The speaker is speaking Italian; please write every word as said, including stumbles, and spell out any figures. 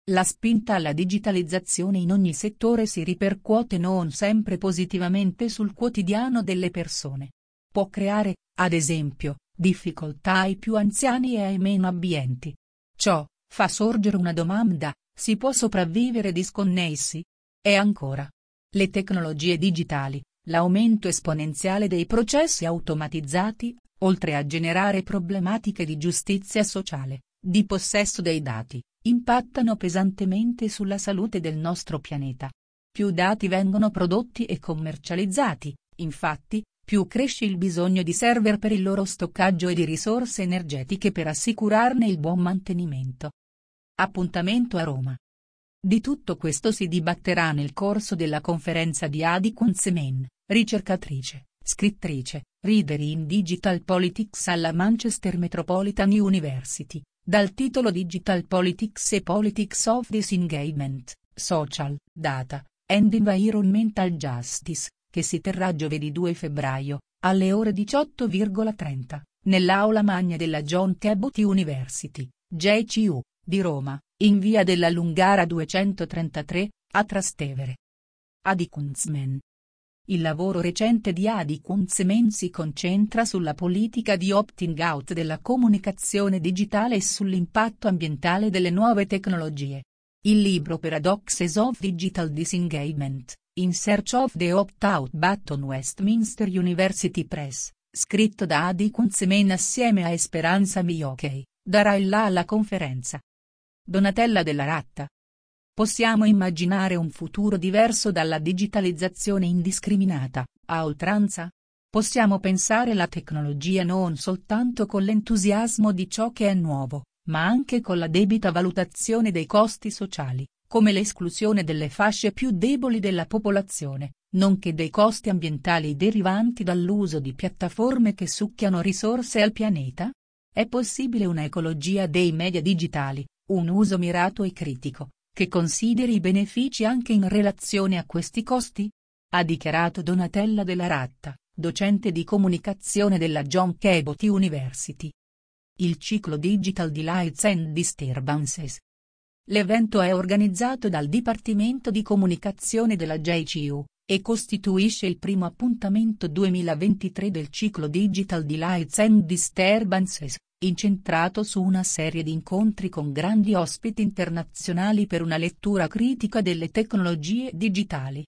La spinta alla digitalizzazione in ogni settore si ripercuote non sempre positivamente sul quotidiano delle persone. Può creare, ad esempio, difficoltà ai più anziani e ai meno abbienti. Ciò fa sorgere una domanda: si può sopravvivere disconnessi? E ancora. Le tecnologie digitali, l'aumento esponenziale dei processi automatizzati, oltre a generare problematiche di giustizia sociale, di possesso dei dati, impattano pesantemente sulla salute del nostro pianeta. Più dati vengono prodotti e commercializzati, infatti, più cresce il bisogno di server per il loro stoccaggio e di risorse energetiche per assicurarne il buon mantenimento. Appuntamento a Roma. Di tutto questo si dibatterà nel corso della conferenza di Hadi Kunzman, ricercatrice, scrittrice, reader in Digital Politics alla Manchester Metropolitan University, dal titolo Digital Politics e Politics of Disengagement, Social, Data, and Environmental Justice, che si terrà giovedì due febbraio, alle ore diciotto e trenta, nell'aula magna della John Cabot University, J C U, di Roma, in via della Lungara duecentotrentatré, a Trastevere. Hadi Kunzman. Il lavoro recente di Hadi Kunzman si concentra sulla politica di opting out della comunicazione digitale e sull'impatto ambientale delle nuove tecnologie. Il libro Paradoxes of Digital Disengagement, In Search of the Opt-out Button, Westminster University Press, scritto da Hadi Kunzman assieme a Esperanza Miyokei, darà il là alla conferenza. Donatella Della Ratta. Possiamo immaginare un futuro diverso dalla digitalizzazione indiscriminata, a oltranza? Possiamo pensare la tecnologia non soltanto con l'entusiasmo di ciò che è nuovo, ma anche con la debita valutazione dei costi sociali, come l'esclusione delle fasce più deboli della popolazione, nonché dei costi ambientali derivanti dall'uso di piattaforme che succhiano risorse al pianeta? È possibile una ecologia dei media digitali, un uso mirato e critico, che consideri i benefici anche in relazione a questi costi? Ha dichiarato Donatella Della Ratta, docente di comunicazione della John Cabot University. Il ciclo Digital Delights and Disturbances. L'evento è organizzato dal Dipartimento di Comunicazione della J C U, e costituisce il primo appuntamento duemilaventitré del ciclo Digital Delights and Disturbances, incentrato su una serie di incontri con grandi ospiti internazionali per una lettura critica delle tecnologie digitali.